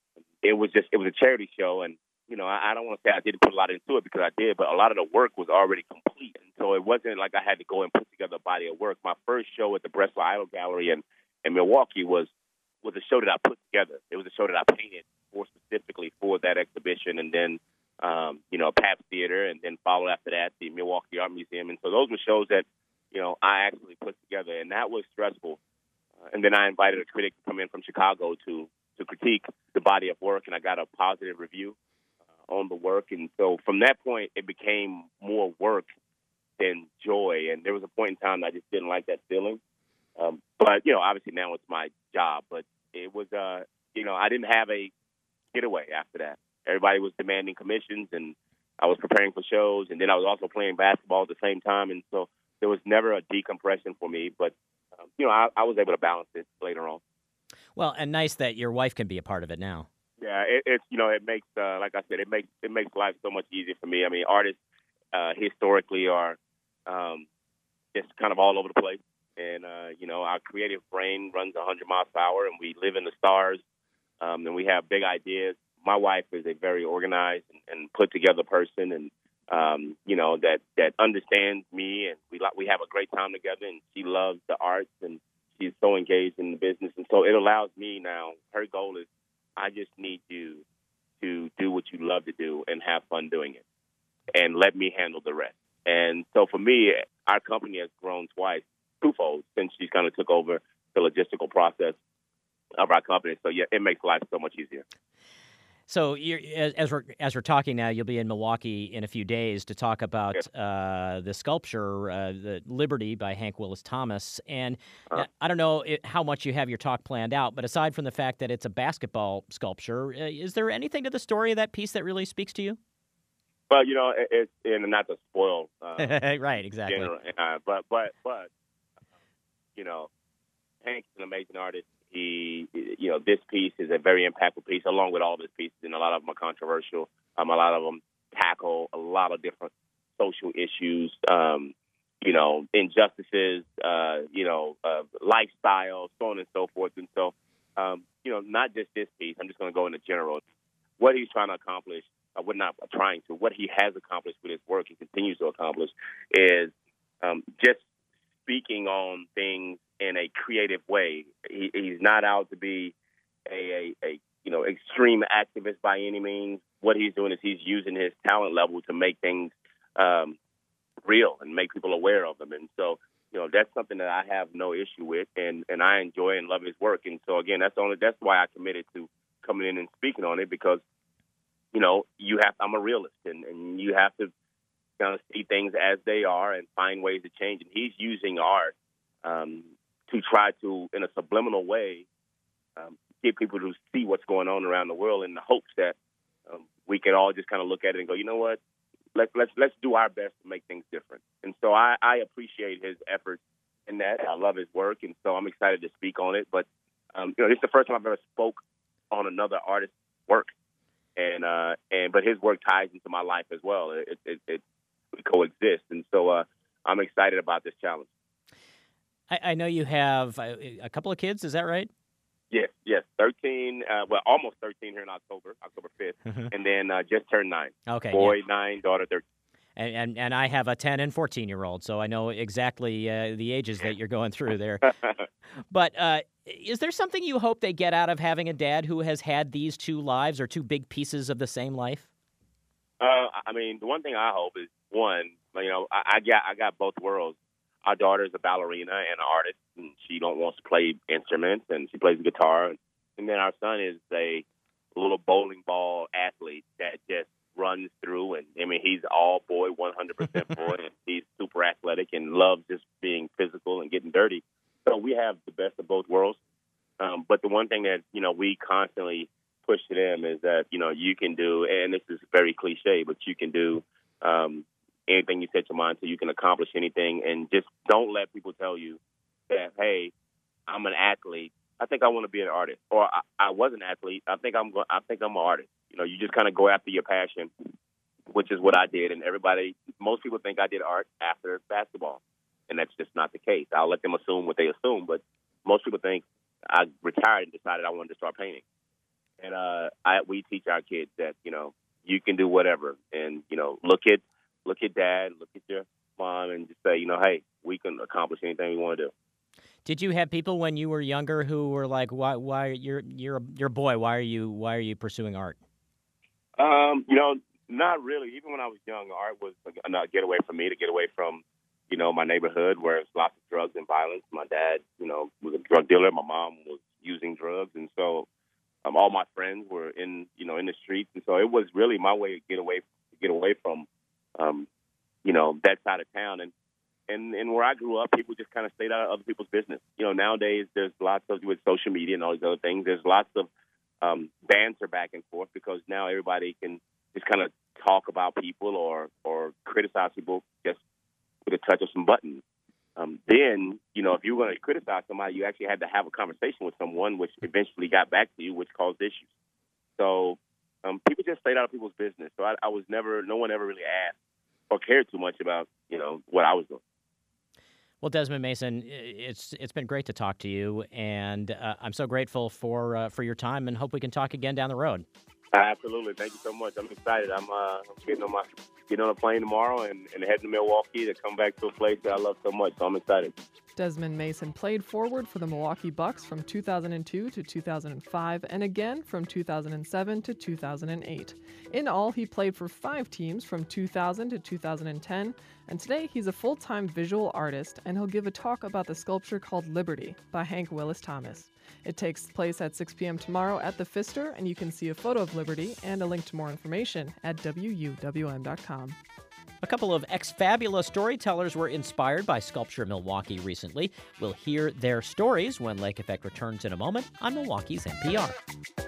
it was just, it was a charity show. And, you know, I, I don't want to say I didn't put a lot into it because I did, but a lot of the work was already complete. And so it wasn't like I had to go and put together a body of work. My first show at the Breslau Idol Gallery in, in Milwaukee was, was a show that I put together. It was a show that I painted for specific specifically for that exhibition, and then um, you know, Pabst Theater, and then followed after that the Milwaukee Art Museum. And so those were shows that, you know, I actually put together, and that was stressful. Uh, and then I invited a critic to come in from Chicago to to critique the body of work, and I got a positive review uh, on the work. And so from that point, it became more work than joy. And there was a point in time that I just didn't like that feeling. Um, but, you know, obviously now it's my job. But it was, uh, you know, I didn't have a getaway after that. Everybody was demanding commissions, and I was preparing for shows, and then I was also playing basketball at the same time. And so there was never a decompression for me. But, um, you know, I, I was able to balance it later on. Well, and nice that your wife can be a part of it now. Yeah, it, it's, you know, it makes, uh, like I said, it makes it makes life so much easier for me. I mean, artists uh, historically are um, just kind of all over the place. And, uh, you know, our creative brain runs one hundred miles per hour, and we live in the stars, um, and we have big ideas. My wife is a very organized and, and put together person, and um, you know, that, that understands me, and we we have a great time together. And she loves the arts, and she's so engaged in the business, and so it allows me now. Her goal is, I just need you to do what you love to do and have fun doing it, and let me handle the rest. And so for me, our company has grown twice, twofold, since she's kind of took over the logistical process of our company. So yeah, it makes life so much easier. So you're, as, as we're as we're talking now, you'll be in Milwaukee in a few days to talk about uh, the sculpture, uh, the Liberty by Hank Willis Thomas. And uh, I don't know it, how much you have your talk planned out, but aside from the fact that it's a basketball sculpture, uh, is there anything to the story of that piece that really speaks to you? Well, you know, it, it's and not to spoil, uh, right? Exactly. General, uh, but but but you know, Hank's an amazing artist. He, you know, this piece is a very impactful piece, along with all of his pieces, and a lot of them are controversial. Um, a lot of them tackle a lot of different social issues, um, you know, injustices, uh, you know, uh, lifestyle, so on and so forth. And so, um, you know, not just this piece. I'm just going to go into general. What he's trying to accomplish, uh, what not trying to, what he has accomplished with his work and continues to accomplish is um, just speaking on things in a creative way. He, he's not out to be a, a, a, you know, extreme activist by any means. What he's doing is he's using his talent level to make things um, real and make people aware of them. And so, you know, that's something that I have no issue with, and, and I enjoy and love his work. And so, again, that's only that's why I committed to coming in and speaking on it, because, you know, you have I'm a realist, and, and you have to kind of see things as they are and find ways to change. And he's using art um, to try to, in a subliminal way, um, get people to see what's going on around the world, in the hopes that um, we can all just kind of look at it and go, you know what, let's let's let's do our best to make things different. And so I, I appreciate his efforts in that. I love his work, and so I'm excited to speak on it. But um, you know, this is the first time I've ever spoke on another artist's work, and uh, and but his work ties into my life as well. It it, it we coexist, and so uh, I'm excited about this challenge. I, I know you have a, a couple of kids. Is that right? Yes, yes, thirteen. Uh, well, almost thirteen here in October, October fifth, and then uh, just turned nine. Okay, boy yeah. nine, daughter thirteen. And, and and I have a ten and fourteen year old, so I know exactly uh, the ages that you're going through there. But uh, is there something you hope they get out of having a dad who has had these two lives, or two big pieces of the same life? Uh, I mean, the one thing I hope is, one, you know, I, I got I got both worlds. Our daughter is a ballerina and an artist, and she don't wants to play instruments, and she plays guitar. And then our son is a little bowling ball athlete that just runs through, and I mean, he's all boy, one hundred percent boy, and he's super athletic and loves just being physical and getting dirty. So we have the best of both worlds. Um, but the one thing that, you know, we constantly push to them is that, you know, you can do, and this is very cliche, but you can do um, anything you set your mind to. You can accomplish anything, and just don't let people tell you that, hey, I'm an athlete, I think I want to be an artist, or I, I was an athlete, I think I'm go- I think I'm an artist. You know, you just kind of go after your passion, which is what I did. And everybody, most people think I did art after basketball, and that's just not the case. I'll let them assume what they assume, but most people think I retired and decided I wanted to start painting. And uh, I, we teach our kids that, you know, you can do whatever, and, you know, look at look at dad, look at your mom, and just say, you know, hey, we can accomplish anything we want to do. Did you have people when you were younger who were like, "Why? Why you're you're a, you're a boy? Why are you why are you pursuing art?" Um, you know, not really. Even when I was young, art was a, a getaway for me to get away from, you know, my neighborhood where it's lots of drugs and violence. My dad, you know, was a drug dealer. My mom was using drugs, and so um, all my friends were in, you know, in the streets, and so it was really my way to get away to get away from, um, you know, that side of town. And And, and where I grew up, people just kind of stayed out of other people's business. You know, nowadays there's lots of, with social media and all these other things, there's lots of um, banter back and forth because now everybody can just kind of talk about people or, or criticize people just with a touch of some buttons. Um, then, you know, if you were going to criticize somebody, you actually had to have a conversation with someone, which eventually got back to you, which caused issues. So um, people just stayed out of people's business. So I, I was never, no one ever really asked or cared too much about, you know, what I was doing. Well, Desmond Mason, it's it's been great to talk to you, and uh, I'm so grateful for uh, for your time, and hope we can talk again down the road. Absolutely, thank you so much. I'm excited. I'm, uh, I'm getting on my getting on a plane tomorrow and, and heading to Milwaukee to come back to a place that I love so much. So I'm excited. Desmond Mason played forward for the Milwaukee Bucks from two thousand two to two thousand five and again from two thousand seven to two thousand eight. In all, he played for five teams from two thousand to two thousand ten, and today he's a full-time visual artist, and he'll give a talk about the sculpture called Liberty by Hank Willis Thomas. It takes place at six p.m. tomorrow at the Pfister, and you can see a photo of Liberty and a link to more information at W U W M dot com. A couple of ex-Fabula storytellers were inspired by Sculpture Milwaukee recently. We'll hear their stories when Lake Effect returns in a moment on Milwaukee's N P R.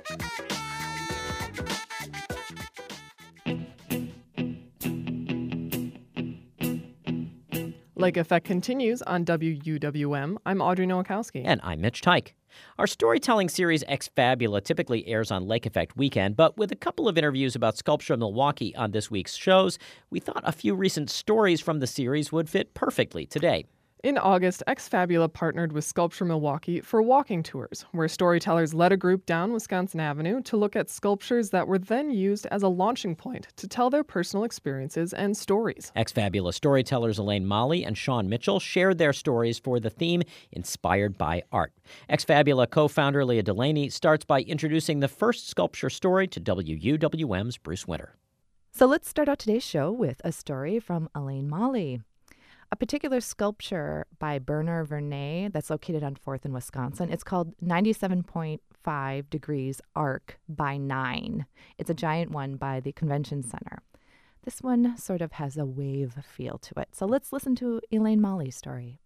Lake Effect continues on W U W M. I'm Audrey Nowakowski. And I'm Mitch Tyke. Our storytelling series Ex-Fabula typically airs on Lake Effect weekend, but with a couple of interviews about Sculpture Milwaukee on this week's shows, we thought a few recent stories from the series would fit perfectly today. In August, Ex-Fabula partnered with Sculpture Milwaukee for walking tours, where storytellers led a group down Wisconsin Avenue to look at sculptures that were then used as a launching point to tell their personal experiences and stories. Ex-Fabula storytellers Elaine Molly and Sean Mitchell shared their stories for the theme Inspired by Art. Ex-Fabula co-founder Leah Delaney starts by introducing the first sculpture story to W U W M's Bruce Winter. So let's start out today's show with a story from Elaine Molly. A particular sculpture by Bernard Vernet that's located on fourth in Wisconsin. It's called ninety-seven point five degrees arc by nine. It's a giant one by the Convention Center. This one sort of has a wave feel to it. So let's listen to Elaine Molly's story.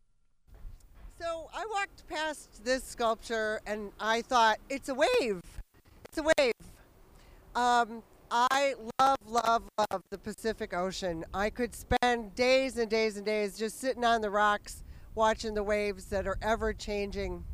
So I walked past this sculpture and I thought, it's a wave. It's a wave. Um, I love, love, love the Pacific Ocean. I could spend days and days and days just sitting on the rocks watching the waves that are ever changing.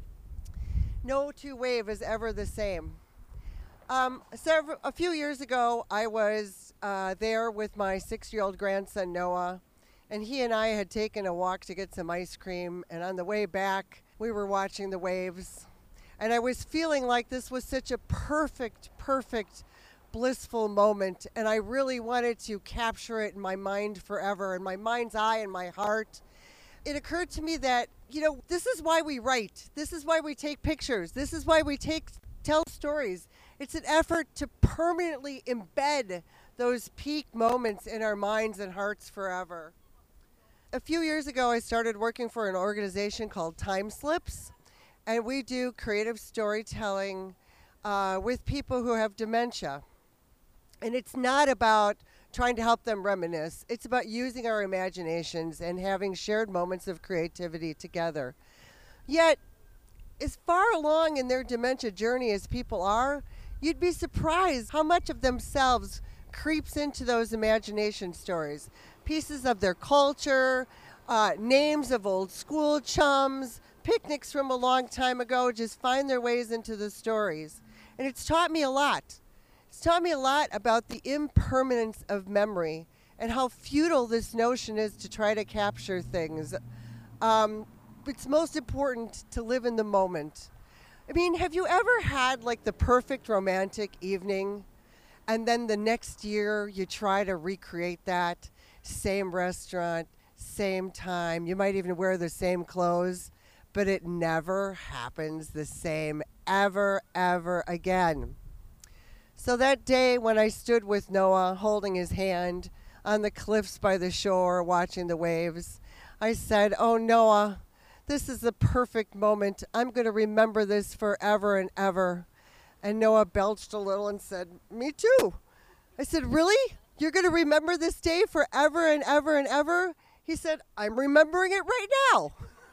No two wave is ever the same. Um, several, a few years ago, I was uh, there with my six-year-old grandson, Noah, and he and I had taken a walk to get some ice cream, and on the way back, we were watching the waves. And I was feeling like this was such a perfect, perfect blissful moment, and I really wanted to capture it in my mind forever, in my mind's eye and my heart. It occurred to me that, you know, this is why we write. This is why we take pictures. This is why we take tell stories. It's an effort to permanently embed those peak moments in our minds and hearts forever. A few years ago, I started working for an organization called Time Slips, and we do creative storytelling uh, with people who have dementia. And it's not about trying to help them reminisce. It's about using our imaginations and having shared moments of creativity together. Yet, as far along in their dementia journey as people are, you'd be surprised how much of themselves creeps into those imagination stories. Pieces of their culture, uh, names of old school chums, picnics from a long time ago just find their ways into the stories. And it's taught me a lot. It's taught me a lot about the impermanence of memory and how futile this notion is to try to capture things. Um, it's most important to live in the moment. I mean, have you ever had like the perfect romantic evening and then the next year you try to recreate that? Same restaurant, same time, you might even wear the same clothes. but it never happens the same ever, ever again. So that day when I stood with Noah holding his hand on the cliffs by the shore watching the waves, I said, "Oh, Noah, this is the perfect moment. I'm going to remember this forever and ever." And Noah belched a little and said, "Me too." I said, "Really? You're going to remember this day forever and ever and ever?" He said, "I'm remembering it right now."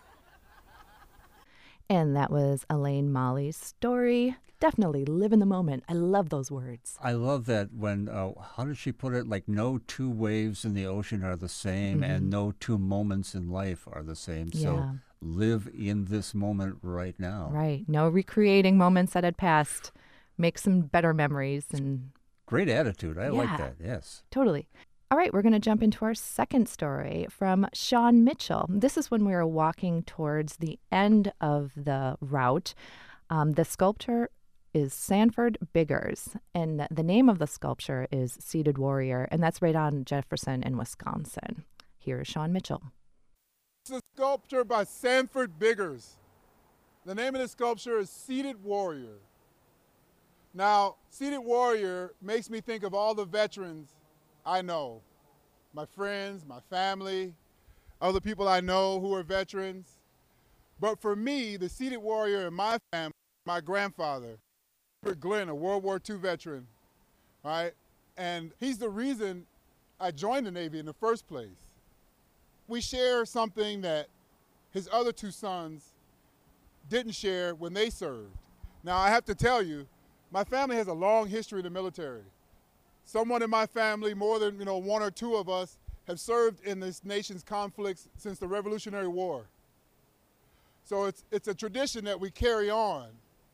And that was Elaine Molly's story. Definitely live in the moment. I love those words. I love that when, uh, how did she put it? Like, no two waves in the ocean are the same, mm-hmm. and no two moments in life are the same. Yeah. So live in this moment right now. Right. No recreating moments that had passed. Make some better memories. And great attitude. I yeah, like that. Yes. Totally. All right, we're going to jump into our second story from Sean Mitchell. This is when we were walking towards the end of the route. Um, the sculptor is Sanford Biggers, and the name of the sculpture is Seated Warrior, and that's right on Jefferson in Wisconsin. Here is Sean Mitchell. It's a sculpture by Sanford Biggers. The name of the sculpture is Seated Warrior. Now, Seated Warrior makes me think of all the veterans I know, my friends, my family, other people I know who are veterans. But for me, the Seated Warrior in my family, my grandfather, Robert Glenn, a World War Two veteran, right? And he's the reason I joined the Navy in the first place. We share something that his other two sons didn't share when they served. Now, I have to tell you, my family has a long history in the military. Someone in my family, more than you know, one or two of us, have served in this nation's conflicts since the Revolutionary War. So it's, it's a tradition that we carry on.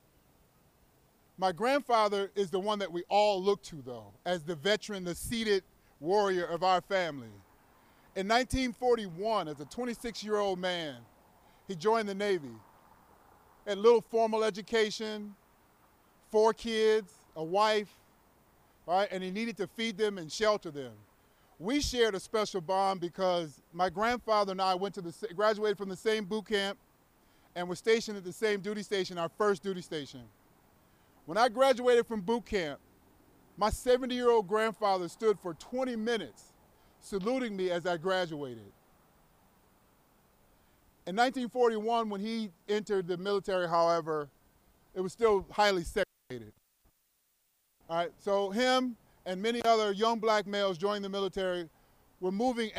My grandfather is the one that we all look to, though, as the veteran, the seated warrior of our family. In nineteen forty-one, as a twenty-six-year-old man, he joined the Navy. Had little formal education, four kids, a wife, right? And he needed to feed them and shelter them. We shared a special bond because my grandfather and I went to the, graduated from the same boot camp and were stationed at the same duty station, our first duty station. When I graduated from boot camp, my seventy-year-old grandfather stood for twenty minutes saluting me as I graduated. In nineteen forty-one, when he entered the military, however, it was still highly segregated. All right, so him and many other young black males joining the military were moving.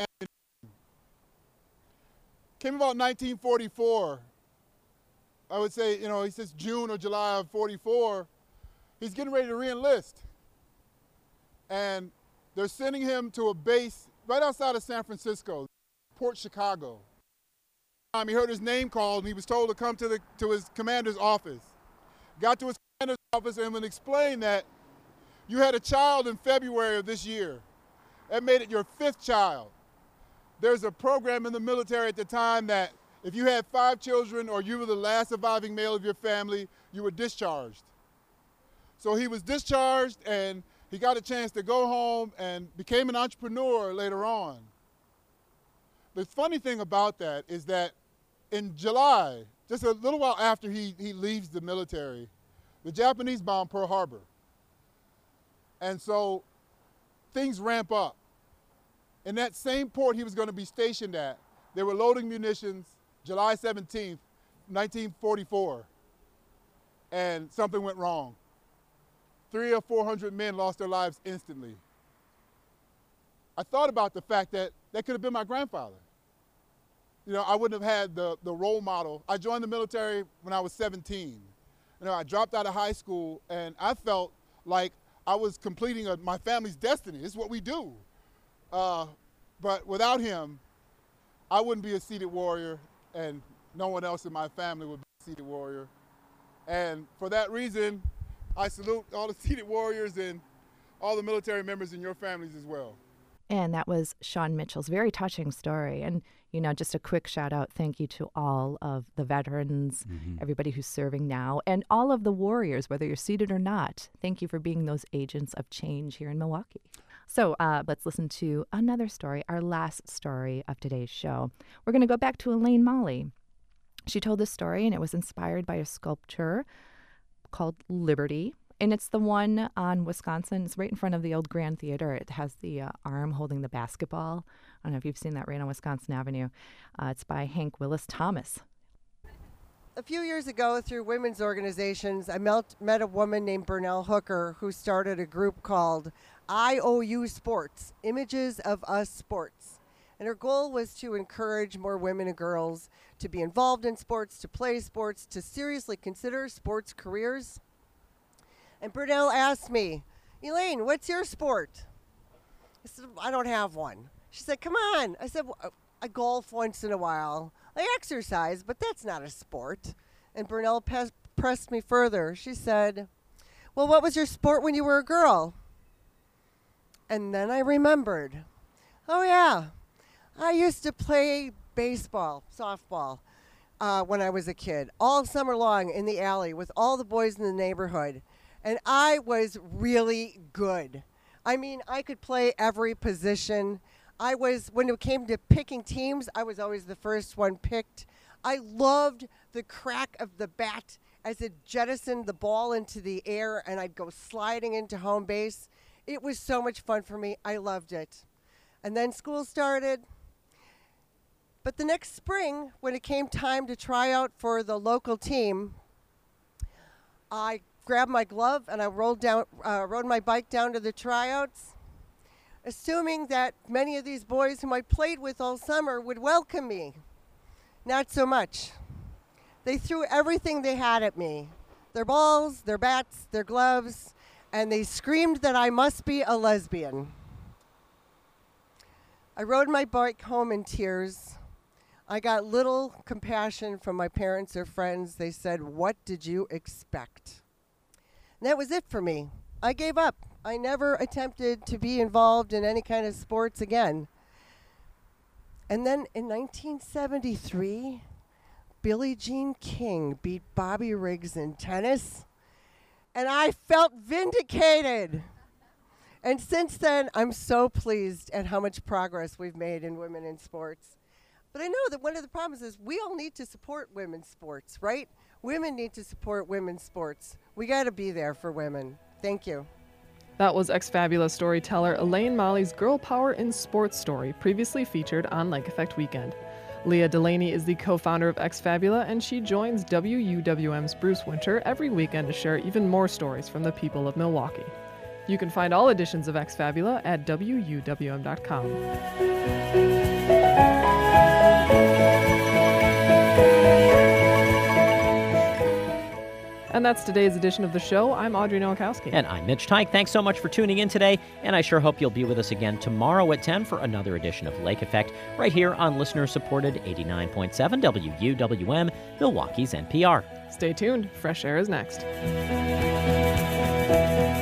Came about nineteen forty-four. I would say, you know, he says June or July of forty-four. He's getting ready to re-enlist. And they're sending him to a base right outside of San Francisco, Port Chicago. Um, he heard his name called and he was told to come to, the, to his commander's office. Got to his commander's office and would explain that you had a child in February of this year. That made it your fifth child. There's a program in the military at the time that if you had five children or you were the last surviving male of your family, you were discharged. So he was discharged and he got a chance to go home and became an entrepreneur later on. The funny thing about that is that in July, just a little while after he, he leaves the military, the Japanese bomb Pearl Harbor. And so things ramp up. In that same port he was going to be stationed at, they were loading munitions July seventeenth, nineteen forty-four, and something went wrong. Three or four hundred men lost their lives instantly. I thought about the fact that that could have been my grandfather. You know, I wouldn't have had the, the role model. I joined the military when I was seventeen. You know, I dropped out of high school and I felt like I was completing a, my family's destiny. It's what we do. Uh, but without him, I wouldn't be a seated warrior and no one else in my family would be a seated warrior. And for that reason, I salute all the seated warriors and all the military members in your families as well. And that was Sean Mitchell's very touching story. And, you know, just a quick shout out, thank you to all of the veterans, mm-hmm. everybody who's serving now, and all of the warriors, whether you're seated or not. Thank you for being those agents of change here in Milwaukee. So uh, let's listen to another story, our last story of today's show. We're going to go back to Elaine Molly. She told this story, and it was inspired by a sculpture called Liberty. And it's the one on Wisconsin. It's right in front of the old Grand Theater. It has the uh, arm holding the basketball. I don't know if you've seen that right on Wisconsin Avenue. Uh, it's by Hank Willis Thomas. A few years ago, through women's organizations, I met, met a woman named Burnell Hooker who started a group called I O U Sports, Images of Us Sports. And her goal was to encourage more women and girls to be involved in sports, to play sports, to seriously consider sports careers. And Burnell asked me, Elaine, what's your sport? I said, I don't have one. She said, come on. I said, well, I golf once in a while. I exercise, but that's not a sport. And Burnell pe- pressed me further. She said, well, what was your sport when you were a girl? And then I remembered, oh yeah, I used to play baseball, softball, uh, when I was a kid, all summer long in the alley with all the boys in the neighborhood. And I was really good. I mean, I could play every position. I was, when it came to picking teams, I was always the first one picked. I loved the crack of the bat as it jettisoned the ball into the air and I'd go sliding into home base. It was so much fun for me. I loved it. And then school started. But the next spring, when it came time to try out for the local team, I grabbed my glove and I rolled down, uh, rode my bike down to the tryouts, assuming that many of these boys whom I played with all summer would welcome me. Not so much. They threw everything they had at me, their balls, their bats, their gloves, and they screamed that I must be a lesbian. I rode my bike home in tears. I got little compassion from my parents or friends. They said, what did you expect? And that was it for me. I gave up. I never attempted to be involved in any kind of sports again. And then in nineteen seventy-three, Billie Jean King beat Bobby Riggs in tennis, and I felt vindicated. And since then, I'm so pleased at how much progress we've made in women in sports. But I know that one of the problems is we all need to support women's sports, right? Women need to support women's sports. We got to be there for women. Thank you. That was ex-Fabula storyteller Elaine Molly's Girl Power in Sports story, previously featured on Lake Effect Weekend. Leah Delaney is the co-founder of ex-Fabula, and she joins W U W M's Bruce Winter every weekend to share even more stories from the people of Milwaukee. You can find all editions of ex-Fabula at W U W M dot com. And that's today's edition of the show. I'm Audrey Nowakowski. And I'm Mitch Teich. Thanks so much for tuning in today, and I sure hope you'll be with us again tomorrow at ten for another edition of Lake Effect, right here on listener-supported eighty-nine point seven W U W M, Milwaukee's N P R. Stay tuned. Fresh Air is next.